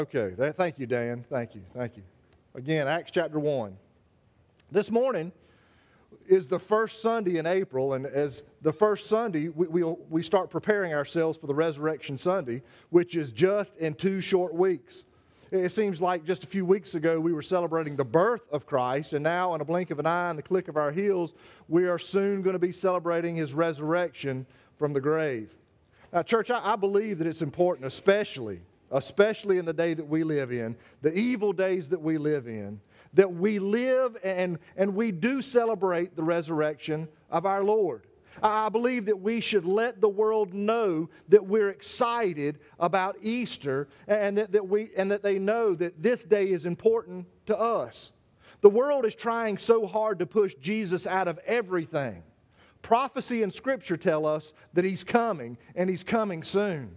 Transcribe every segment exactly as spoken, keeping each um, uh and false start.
Okay, that, thank you, Dan. Thank you, thank you. Again, Acts chapter one. This morning is the first Sunday in April, and as the first Sunday, we, we'll, we start preparing ourselves for the Resurrection Sunday, which is just in two short weeks. It seems like just a few weeks ago we were celebrating the birth of Christ, and now in a blink of an eye and the click of our heels, we are soon going to be celebrating His resurrection from the grave. Now, church, I, I believe that it's important, especially especially in the day that we live in, the evil days that we live in, that we live and, and we do celebrate the resurrection of our Lord. I believe that we should let the world know that we're excited about Easter and that, that, we, and that they know that this day is important to us. The world is trying so hard to push Jesus out of everything. Prophecy and Scripture tell us that He's coming, and He's coming soon.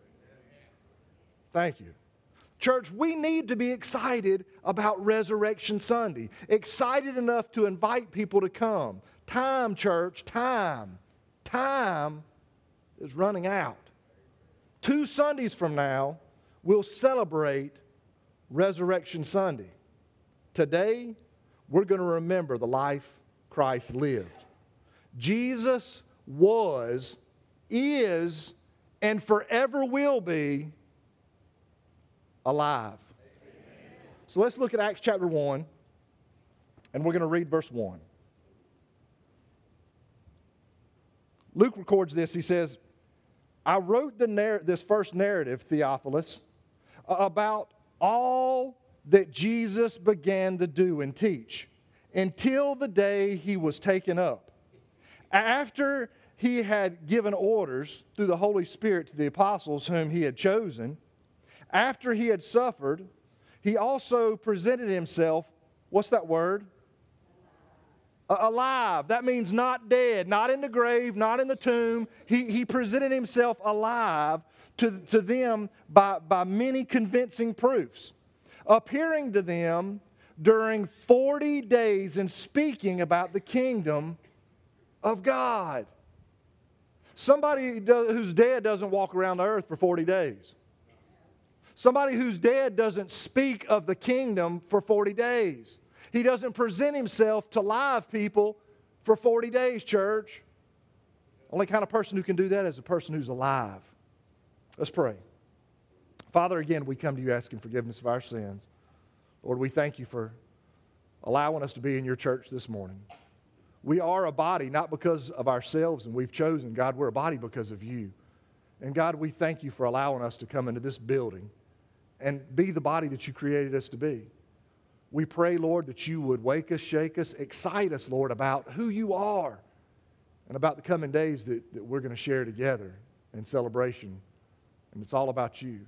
Thank you. Church, we need to be excited about Resurrection Sunday. Excited enough to invite people to come. Time, church, time. Time is running out. Two Sundays from now, we'll celebrate Resurrection Sunday. Today, we're going to remember the life Christ lived. Jesus was, is, and forever will be alive. So let's look at Acts chapter one, and we're going to read verse one. Luke records this. He says, I wrote the narr- this first narrative, Theophilus, about all that Jesus began to do and teach until the day He was taken up. After He had given orders through the Holy Spirit to the apostles whom He had chosen, after He had suffered, He also presented Himself, what's that word? Alive. That means not dead, not in the grave, not in the tomb. He, he presented Himself alive to, to them by, by many convincing proofs, appearing to them during forty days and speaking about the kingdom of God. Somebody who's dead doesn't walk around the earth for forty days. Somebody who's dead doesn't speak of the kingdom for forty days. He doesn't present Himself to live people for forty days, church. Only kind of person who can do that is a person who's alive. Let's pray. Father, again, we come to You asking forgiveness of our sins. Lord, we thank You for allowing us to be in Your church this morning. We are a body not because of ourselves and we've chosen. God, we're a body because of You. And God, we thank You for allowing us to come into this building and be the body that You created us to be. We pray, Lord, that You would wake us, shake us, excite us, Lord, about who You are and about the coming days that, that we're going to share together in celebration. And it's all about You.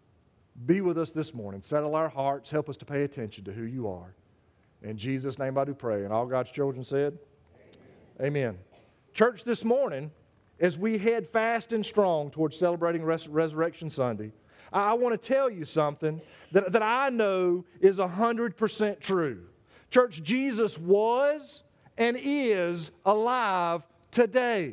Be with us this morning. Settle our hearts. Help us to pay attention to who You are. In Jesus' name I do pray. And all God's children said, Amen. Amen. Church, this morning, as we head fast and strong towards celebrating Res- Resurrection Sunday, I want to tell you something that, that I know is one hundred percent true. Church, Jesus was and is alive today.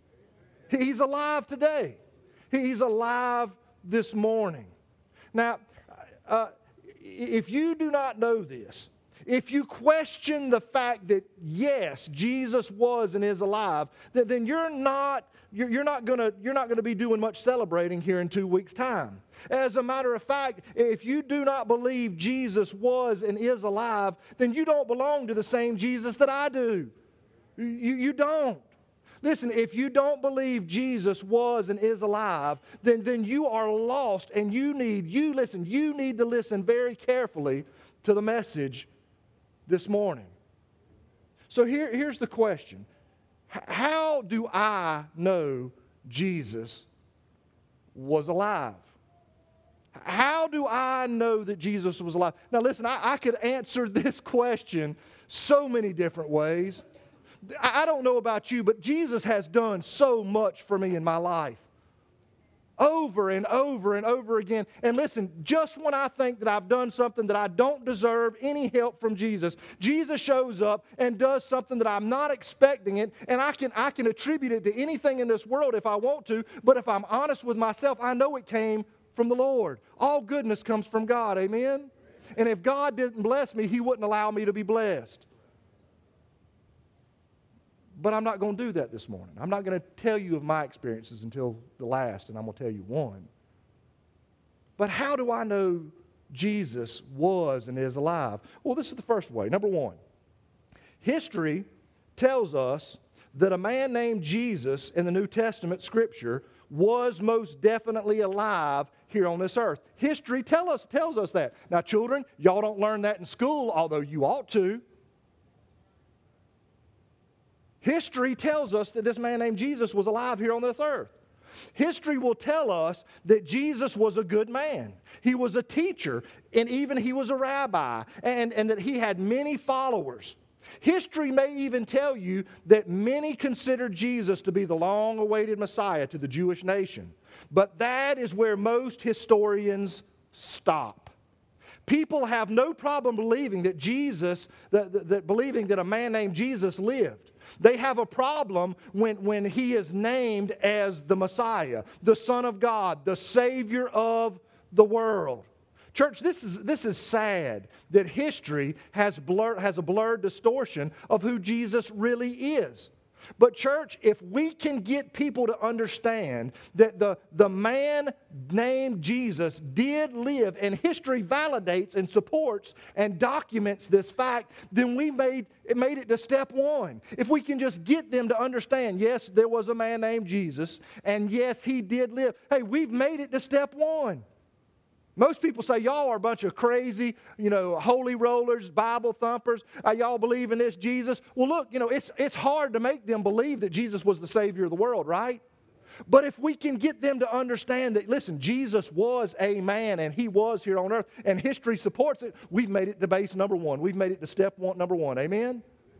He's alive today. He's alive this morning. Now, uh, if you do not know this, if you question the fact that, yes, Jesus was and is alive, then, then you're not, you're, you're not gonna, you're not gonna be doing much celebrating here in two weeks' time. As a matter of fact, if you do not believe Jesus was and is alive, then you don't belong to the same Jesus that I do. You, you don't. Listen, if you don't believe Jesus was and is alive, then, then you are lost, and you need, you listen, you need to listen very carefully to the message this morning. So here, here's the question. How do I know Jesus was alive? How do I know that Jesus was alive? Now listen, I, I could answer this question so many different ways. I, I don't know about you, but Jesus has done so much for me in my life. Over and over and over again. And listen, just when I think that I've done something that I don't deserve any help from Jesus, Jesus shows up and does something that I'm not expecting it, and I can, I can attribute it to anything in this world if I want to, but if I'm honest with myself, I know it came from the Lord. All goodness comes from God, amen? And if God didn't bless me, He wouldn't allow me to be blessed. But I'm not going to do that this morning. I'm not going to tell you of my experiences until the last, and I'm going to tell you one. But how do I know Jesus was and is alive? Well, this is the first way. Number one, history tells us that a man named Jesus in the New Testament Scripture was most definitely alive here on this earth. History tell us, tells us that. Now, children, y'all don't learn that in school, although you ought to. History tells us that this man named Jesus was alive here on this earth. History will tell us that Jesus was a good man. He was a teacher, and even he was a rabbi, and, and that he had many followers. History may even tell you that many considered Jesus to be the long-awaited Messiah to the Jewish nation. But that is where most historians stop. People have no problem believing that Jesus, that, that, that believing that a man named Jesus lived. They have a problem when, when he is named as the Messiah, the Son of God, the Savior of the world. Church, this is, this is sad that history has, blur, has a blurred distortion of who Jesus really is. But church, if we can get people to understand that the, the man named Jesus did live, and history validates and supports and documents this fact, then we made it made it to step one. If we can just get them to understand, yes, there was a man named Jesus, and yes, he did live. Hey, we've made it to step one. Most people say, y'all are a bunch of crazy, you know, holy rollers, Bible thumpers. Uh, y'all believe in this Jesus. Well, look, you know, it's, it's hard to make them believe that Jesus was the Savior of the world, right? But if we can get them to understand that, listen, Jesus was a man and he was here on earth, and history supports it, we've made it to base number one. We've made it to step one, number one. Amen?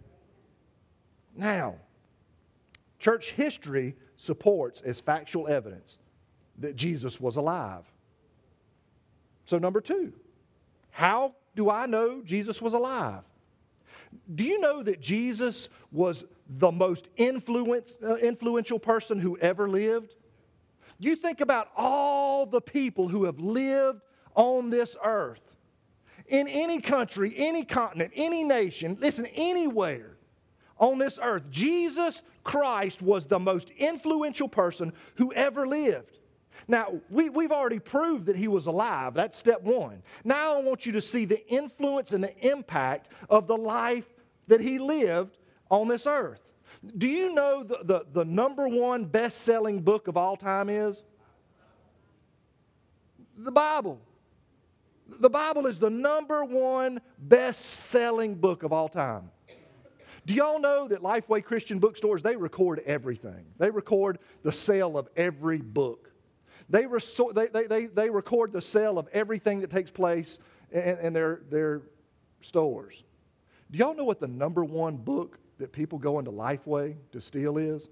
Now, church history supports as factual evidence that Jesus was alive. So number two, how do I know Jesus was alive? Do you know that Jesus was the most influence, uh, influential person who ever lived? You think about all the people who have lived on this earth. In any country, any continent, any nation, listen, anywhere on this earth, Jesus Christ was the most influential person who ever lived. Now, we, we've already proved that he was alive. That's step one. Now I want you to see the influence and the impact of the life that he lived on this earth. Do you know the, the, the number one best-selling book of all time is? The Bible. The Bible is the number one best-selling book of all time. Do y'all know that Lifeway Christian bookstores, they record everything. They record the sale of every book. They, resor- they, they, they, they record the sale of everything that takes place in, in their, their stores. Do y'all know what the number one book that people go into Lifeway to steal is?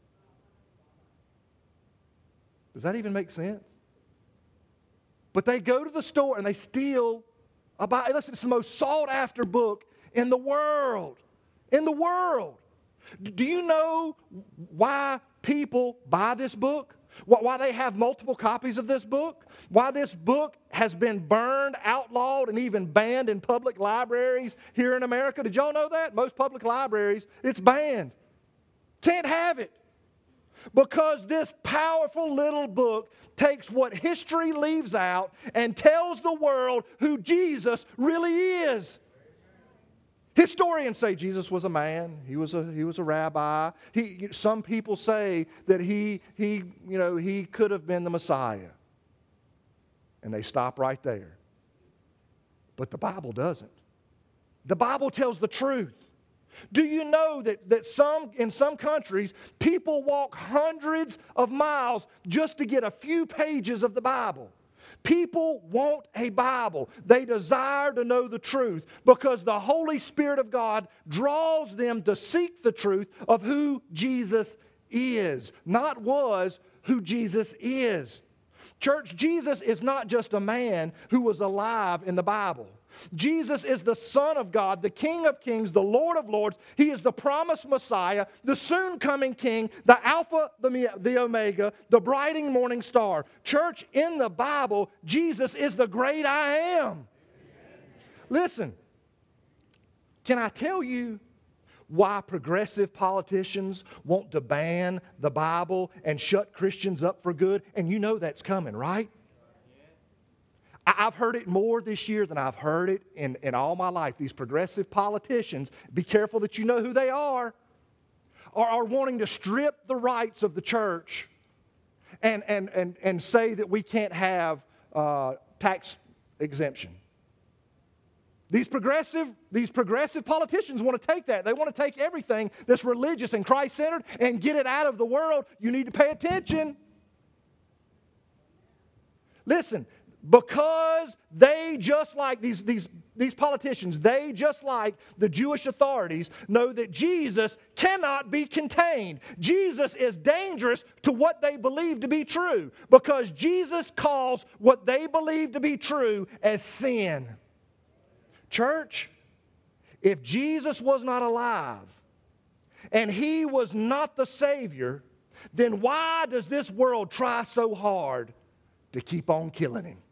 Does that even make sense? But they go to the store and they steal a Bible. Listen, it's the most sought after book in the world. In the world. Do you know why people buy this book? Why they have multiple copies of this book? Why this book has been burned, outlawed, and even banned in public libraries here in America? Did y'all know that? Most public libraries, it's banned. Can't have it. Because this powerful little book takes what history leaves out and tells the world who Jesus really is. Historians say Jesus was a man. He was a he was a rabbi. He some people say that he he you know he could have been the Messiah. And they stop right there. But the Bible doesn't. The Bible tells the truth. Do you know that, that some in some countries people walk hundreds of miles just to get a few pages of the Bible? People want a Bible. They desire to know the truth because the Holy Spirit of God draws them to seek the truth of who Jesus is, not was, who Jesus is. Church, Jesus is not just a man who was alive in the Bible. Jesus is the Son of God, the King of Kings, the Lord of Lords. He is the promised Messiah, the soon-coming King, the Alpha, the, the Omega, the brighting morning star. Church, in the Bible, Jesus is the great I am. Listen, can I tell you why progressive politicians want to ban the Bible and shut Christians up for good? And you know that's coming, right? I've heard it more this year than I've heard it in, in all my life. These progressive politicians, be careful that you know who they are, are, are wanting to strip the rights of the church and, and, and, and say that we can't have uh, tax exemption. These progressive, these progressive politicians want to take that. They want to take everything that's religious and Christ-centered and get it out of the world. You need to pay attention. Listen, because they just like these, these, these politicians, they just like the Jewish authorities know that Jesus cannot be contained. Jesus is dangerous to what they believe to be true because Jesus calls what they believe to be true as sin. Church, if Jesus was not alive and He was not the Savior, then why does this world try so hard to keep on killing Him?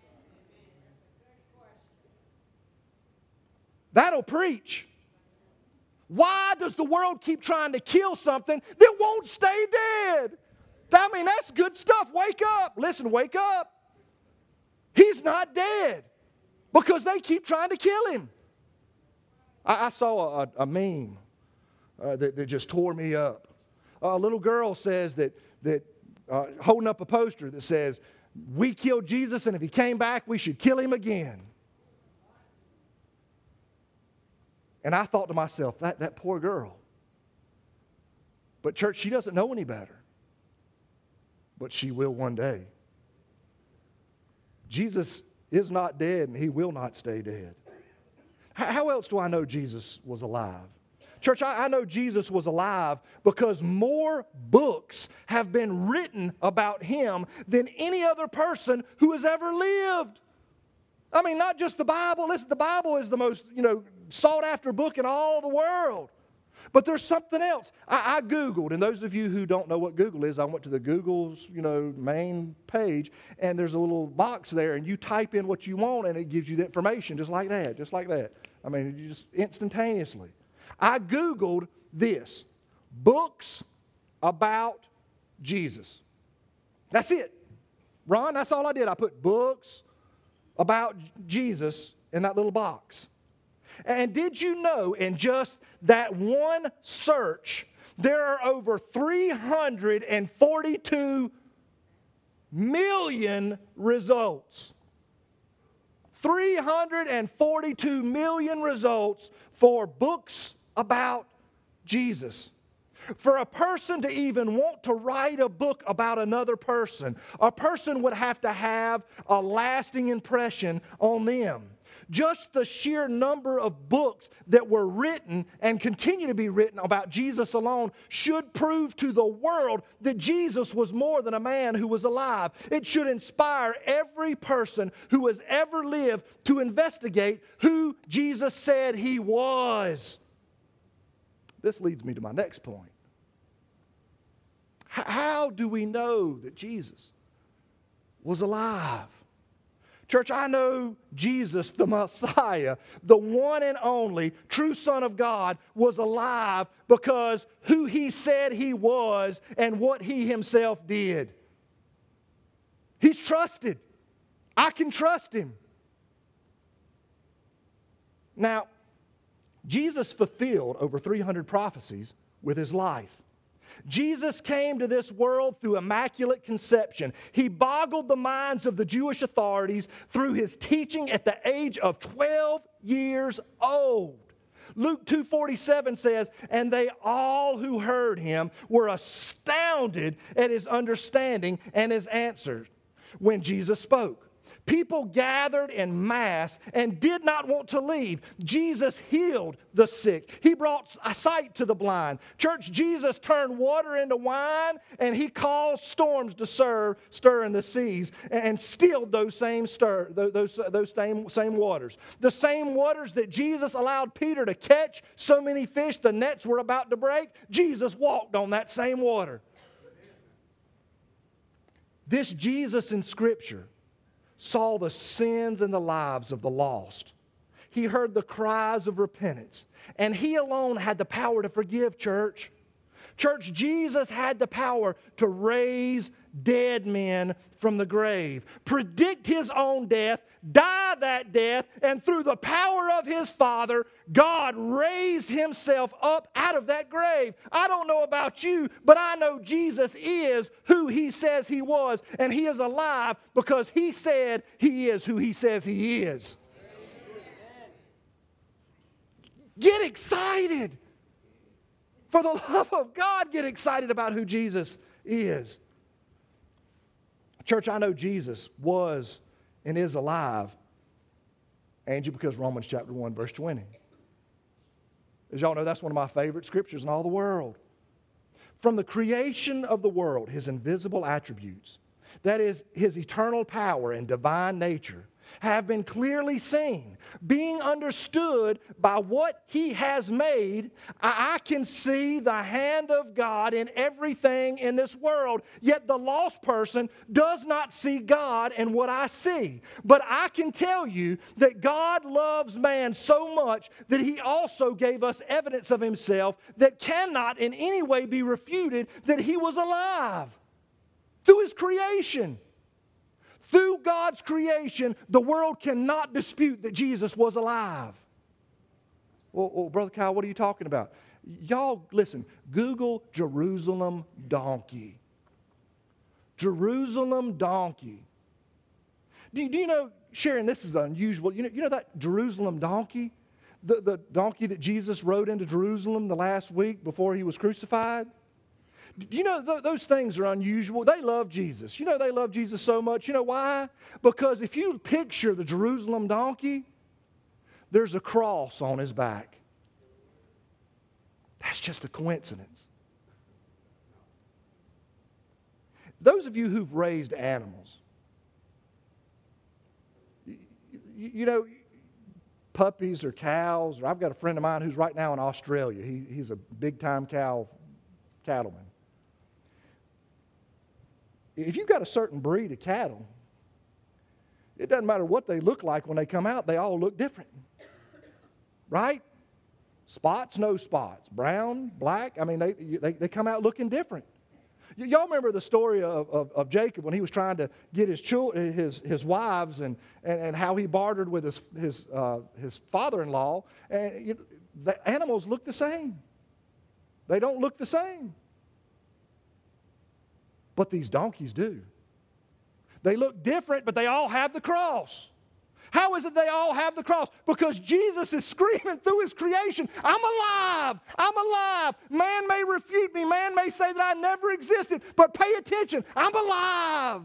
That'll preach. Why does the world keep trying to kill something that won't stay dead? I mean, that's good stuff. Wake up. Listen, wake up. He's not dead because they keep trying to kill Him. I, I saw a, a meme uh, that, that just tore me up. A little girl says that, that uh, holding up a poster that says, "We killed Jesus, and if He came back, we should kill Him again." And I thought to myself, that, that poor girl. But church, she doesn't know any better. But she will one day. Jesus is not dead, and He will not stay dead. How else do I know Jesus was alive? Church, I, I know Jesus was alive because more books have been written about Him than any other person who has ever lived. I mean, not just the Bible. Listen, the Bible is the most, you know, sought-after book in all the world. But there's something else. I, I Googled, and those of you who don't know what Google is, I went to the Google's, you know, main page, and there's a little box there, and you type in what you want, and it gives you the information just like that, just like that. I mean, you just instantaneously. I Googled this, books about Jesus. That's it. Ron, that's all I did. I put books about Jesus in that little box. And did you know in just that one search, there are over three hundred forty-two million results? three hundred forty-two million results for books about Jesus. For a person to even want to write a book about another person, a person would have to have a lasting impression on them. Just the sheer number of books that were written and continue to be written about Jesus alone should prove to the world that Jesus was more than a man who was alive. It should inspire every person who has ever lived to investigate who Jesus said He was. This leads me to my next point. How do we know that Jesus was alive? Church, I know Jesus, the Messiah, the one and only true Son of God, was alive because who He said He was and what He Himself did. He's trusted. I can trust Him. Now, Jesus fulfilled over three hundred prophecies with His life. Jesus came to this world through immaculate conception. He boggled the minds of the Jewish authorities through His teaching at the age of twelve years old. Luke two forty-seven says, "And they all who heard Him were astounded at His understanding and His answers when Jesus spoke." People gathered en masse and did not want to leave. Jesus healed the sick. He brought sight to the blind. Church, Jesus turned water into wine, and he caused storms to stir, stir in the seas and stilled those same stir, those, those same, same waters. The same waters that Jesus allowed Peter to catch so many fish the nets were about to break, Jesus walked on that same water. This Jesus in Scripture saw the sins and the lives of the lost. He heard the cries of repentance. And he alone had the power to forgive, church. Church, Jesus had the power to raise dead men from the grave, predict his own death, die that death, and through the power of his Father, God raised himself up out of that grave. I don't know about you, but I know Jesus is who he says he was, and he is alive because he said he is who he says he is. Amen. Get excited. For the love of God, get excited about who Jesus is. Church, I know Jesus was and is alive, Angie, because Romans chapter one, verse twenty. As y'all know, that's one of my favorite scriptures in all the world. From the creation of the world, his invisible attributes, that is, his eternal power and divine nature, have been clearly seen, being understood by what he has made. I, I can see the hand of God in everything in this world, yet the lost person does not see God in what I see. But I can tell you that God loves man so much that he also gave us evidence of himself that cannot in any way be refuted, that he was alive through his creation. Through God's creation, the world cannot dispute that Jesus was alive. Well, well, Brother Kyle, what are you talking about? Y'all, listen, Google Jerusalem donkey. Jerusalem donkey. Do you, do you know, Sharon, this is unusual. You know, you know that Jerusalem donkey? The, the donkey that Jesus rode into Jerusalem the last week before he was crucified? You know, th- those things are unusual. They love Jesus. You know, they love Jesus so much. You know why? Because if you picture the Jerusalem donkey, there's a cross on his back. That's just a coincidence. Those of you who've raised animals, you, you know, puppies or cows, or I've got a friend of mine who's right now in Australia. He, he's a big-time cow cattleman. If you've got a certain breed of cattle, it doesn't matter what they look like when they come out, they all look different. Right? Spots, no spots. Brown, black, I mean, they, they, they come out looking different. Y- y'all remember the story of, of, of Jacob when he was trying to get his children, his, his wives and, and, and how he bartered with his, his, uh, his father-in-law. And you know, the animals look the same. They don't look the same. But these donkeys do. They look different, but they all have the cross. How is it they all have the cross? Because Jesus is screaming through his creation, I'm alive, I'm alive. Man may refute me, man may say that I never existed, but pay attention, I'm alive.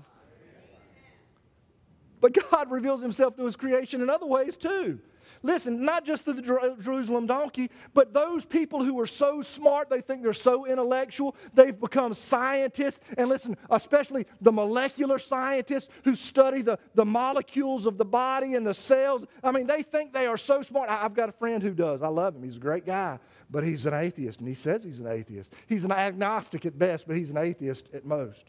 But God reveals himself through his creation in other ways too. Listen, not just through the Jer- Jerusalem donkey, but those people who are so smart, they think they're so intellectual, they've become scientists. And listen, especially the molecular scientists who study the, the molecules of the body and the cells. I mean, they think they are so smart. I, I've got a friend who does. I love him. He's a great guy, but he's an atheist, and he says he's an atheist. He's an agnostic at best, but he's an atheist at most.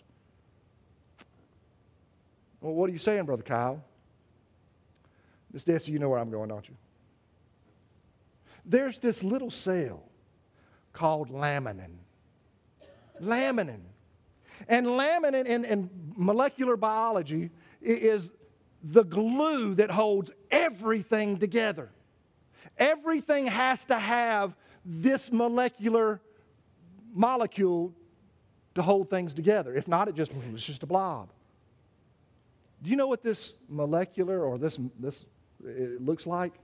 Well, what are you saying, Brother Kyle? Just answer, you know where I'm going, don't you? There's this little cell called laminin. Laminin. And laminin in, in molecular biology is the glue that holds everything together. Everything has to have this molecular molecule to hold things together. If not, it just, it's just a blob. Do you know what this molecular or this, this it looks like?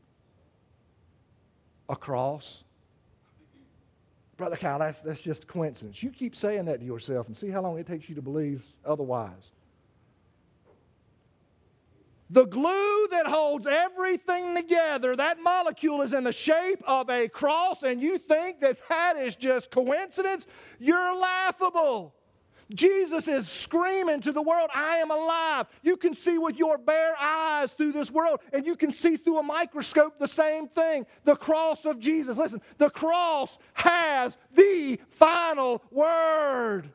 A cross. Brother Kyle, that's, that's just a coincidence. You keep saying that to yourself and see how long it takes you to believe otherwise. The glue that holds everything together, that molecule is in the shape of a cross, and you think that that is just coincidence? You're laughable. Jesus is screaming to the world, I am alive. You can see with your bare eyes through this world, and you can see through a microscope the same thing. The cross of Jesus. Listen, the cross has the final word.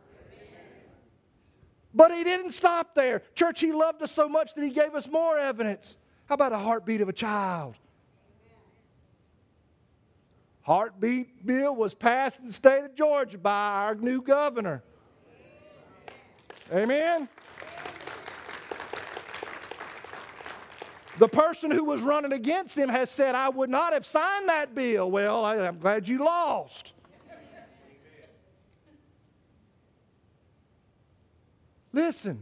But he didn't stop there. Church, he loved us so much that he gave us more evidence. How about a heartbeat of a child? Heartbeat bill was passed in the state of Georgia by our new governor. Amen? The person who was running against him has said, I would not have signed that bill. Well, I'm glad you lost. Listen,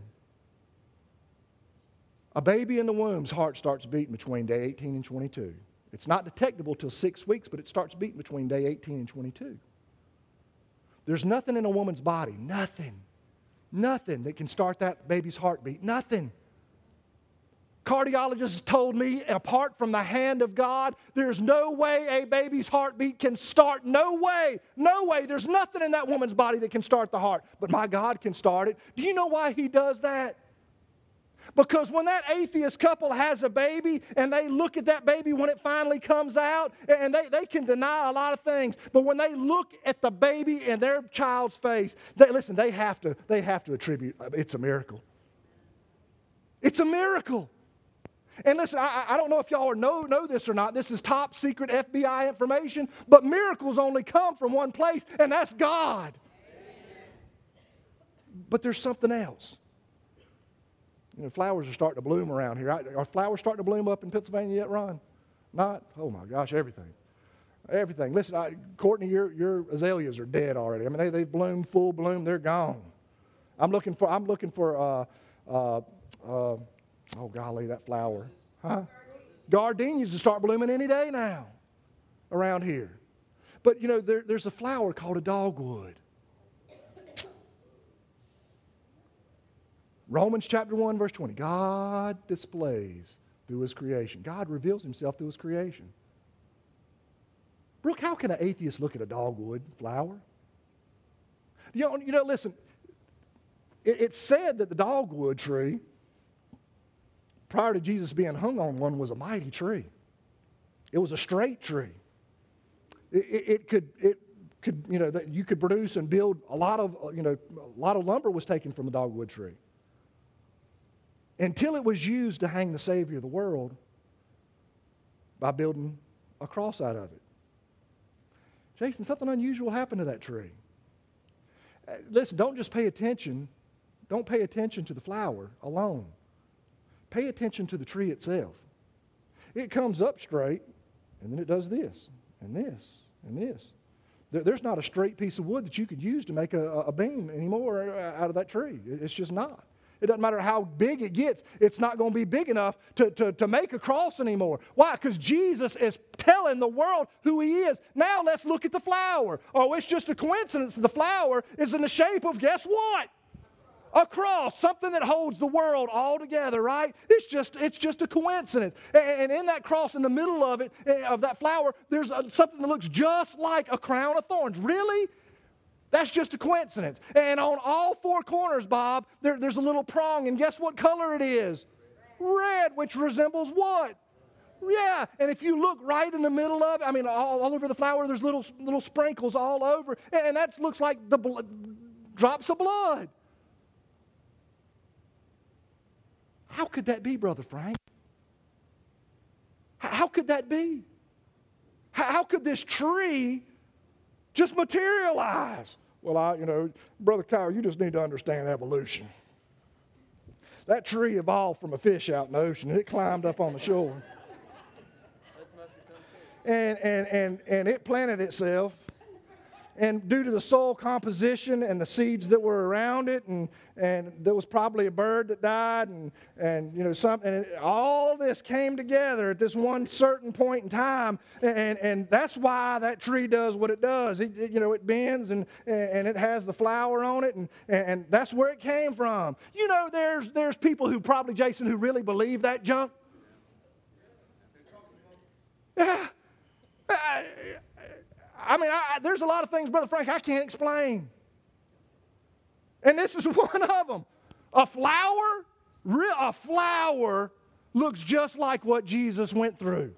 a baby in the womb's heart starts beating between day eighteen and twenty-two. It's not detectable till six weeks, but it starts beating between day eighteen and twenty-two. There's nothing in a woman's body, nothing, nothing that can start that baby's heartbeat, nothing. Cardiologists told me, apart from the hand of God, there's no way a baby's heartbeat can start. No way. No way. There's nothing in that woman's body that can start the heart. But my God can start it. Do you know why he does that? Because when that atheist couple has a baby and they look at that baby when it finally comes out, and they, they can deny a lot of things, but when they look at the baby in their child's face, they, listen, they have to, they have to attribute, it's a miracle. It's a miracle. And listen, I, I don't know if y'all know, know this or not. This is top secret F B I information, but miracles only come from one place, and that's God. Amen. But there's something else. You know, flowers are starting to bloom around here. Are flowers starting to bloom up in Pennsylvania yet, Ron? Not? Oh, my gosh, everything. Everything. Listen, I, Courtney, your, your azaleas are dead already. I mean, they, they've bloomed full bloom. They're gone. I'm looking for, I'm looking for uh, uh, uh, oh, golly, that flower. Huh? Gardenias to start blooming any day now around here. But, you know, there, there's a flower called a dogwood. Romans chapter one, verse twenty. God displays through his creation. God reveals himself through his creation. Brooke, how can an atheist look at a dogwood flower? You know, you know listen, it, it's said that the dogwood tree, prior to Jesus being hung on one, was a mighty tree. It was a straight tree. It, it, it could, it could, you know, that you could produce and build a lot of, you know, a lot of lumber was taken from the dogwood tree. Until it was used to hang the Savior of the world by building a cross out of it. Jason, something unusual happened to that tree. Listen, don't just pay attention. Don't pay attention to the flower alone. Pay attention to the tree itself. It comes up straight, and then it does this, and this, and this. There's not a straight piece of wood that you could use to make a, a beam anymore out of that tree. It's just not. It doesn't matter how big it gets. It's not going to be big enough to, to, to make a cross anymore. Why? Because Jesus is telling the world who he is. Now let's look at the flower. Oh, it's just a coincidence. The flower is in the shape of, guess what? A cross, something that holds the world all together, right? It's just, it's just a coincidence. And, and in that cross, in the middle of it, of that flower, there's a, something that looks just like a crown of thorns. Really? That's just a coincidence. And on all four corners, Bob, there, there's a little prong, and guess what color it is? Red, which resembles what? Yeah, and if you look right in the middle of it, I mean, all, all over the flower, there's little, little sprinkles all over, and that looks like the bl- drops of blood. How could that be, Brother Frank? How could that be? How could this tree just materialize? Well, I, you know, Brother Kyle, you just need to understand evolution. That tree evolved from a fish out in the ocean, and it climbed up on the shore. And, and, and, and it planted itself and due to the soil composition and the seeds that were around it, and, and there was probably a bird that died, and, and you know, something, and it, all this came together at this one certain point in time, and, and that's why that tree does what it does. It, it, you know, it bends, and, and it has the flower on it, and, and that's where it came from. You know, there's, there's people who probably, Jason, who really believe that junk. Yeah. I, I mean, I, there's a lot of things, Brother Frank, I can't explain. And this is one of them. A flower, a flower looks just like what Jesus went through.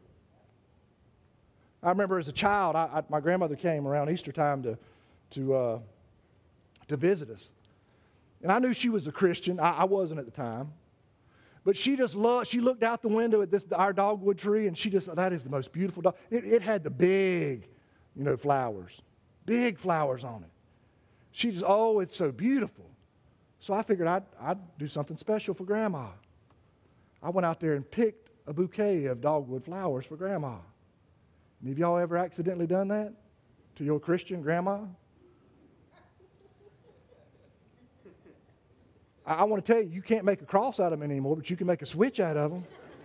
I remember as a child, I, I, my grandmother came around Easter time to, to, uh, to visit us. And I knew she was a Christian. I, I wasn't at the time. But she just loved, she looked out the window at this our dogwood tree, and she just, that is the most beautiful dog. It, it had the big, you know, flowers, big flowers on it. She just, oh, it's so beautiful. So I figured I'd, I'd do something special for Grandma. I went out there and picked a bouquet of dogwood flowers for Grandma. Any of y'all ever accidentally done that to your Christian grandma? I want to tell you, you can't make a cross out of them anymore, but you can make a switch out of them.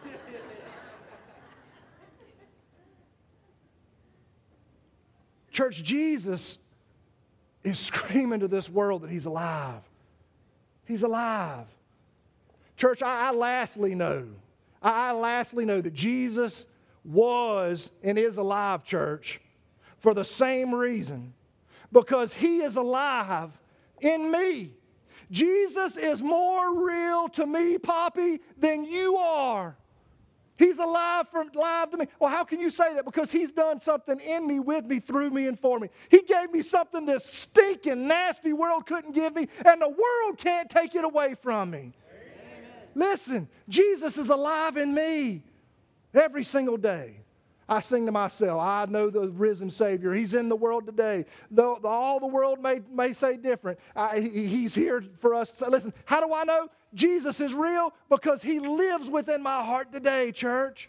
Church, Jesus is screaming to this world that He's alive. He's alive. Church, I, I lastly know, I, I lastly know that Jesus was and is alive, church, for the same reason. Because He is alive in me. Jesus is more real to me, Poppy, than you are. He's alive, from, alive to me. Well, how can you say that? Because He's done something in me, with me, through me, and for me. He gave me something this stinking, nasty world couldn't give me, and the world can't take it away from me. Amen. Listen, Jesus is alive in me every single day. I sing to myself, I know the risen Savior. He's in the world today. Though all the world may, may say different, I, he, He's here for us. So listen, how do I know Jesus is real? Because He lives within my heart today, church.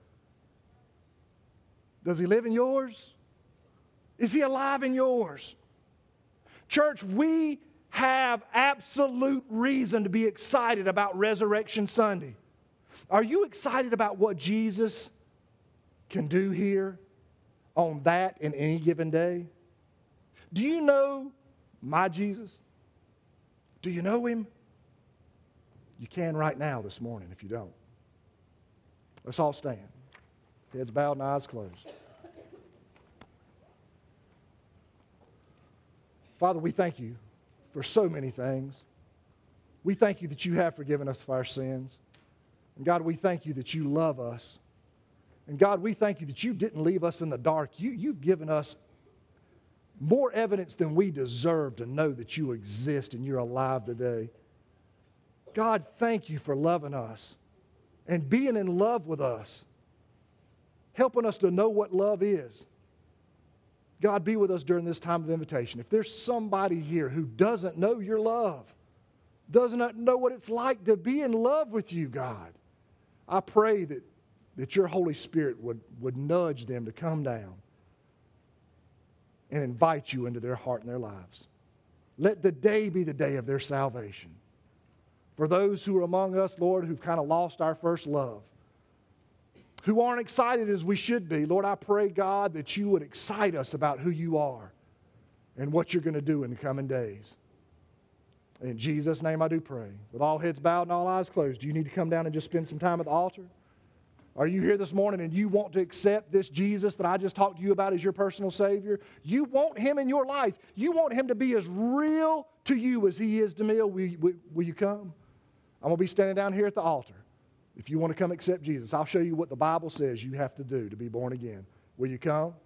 Does He live in yours? Is He alive in yours? Church, we have absolute reason to be excited about Resurrection Sunday. Are you excited about what Jesus can do here on that in any given day? Do you know my Jesus? Do you know Him? You can right now this morning if you don't. Let's all stand. Heads bowed and eyes closed. Father, we thank You for so many things. We thank You that You have forgiven us of our sins. And God, we thank You that You love us. And God, we thank You that You didn't leave us in the dark. You, you've given us more evidence than we deserve to know that You exist and You're alive today. God, thank You for loving us and being in love with us, helping us to know what love is. God, be with us during this time of invitation. If there's somebody here who doesn't know Your love, doesn't know what it's like to be in love with You, God, I pray that that Your Holy Spirit would, would nudge them to come down and invite You into their heart and their lives. Let the day be the day of their salvation. For those who are among us, Lord, who've kind of lost our first love, who aren't excited as we should be, Lord, I pray, God, that You would excite us about who You are and what You're going to do in the coming days. In Jesus' name I do pray. With all heads bowed and all eyes closed, do you need to come down and just spend some time at the altar? Are you here this morning and you want to accept this Jesus that I just talked to you about as your personal Savior? You want Him in your life. You want Him to be as real to you as He is to me. Will, will, will you come? I'm going to be standing down here at the altar. If you want to come accept Jesus, I'll show you what the Bible says you have to do to be born again. Will you come?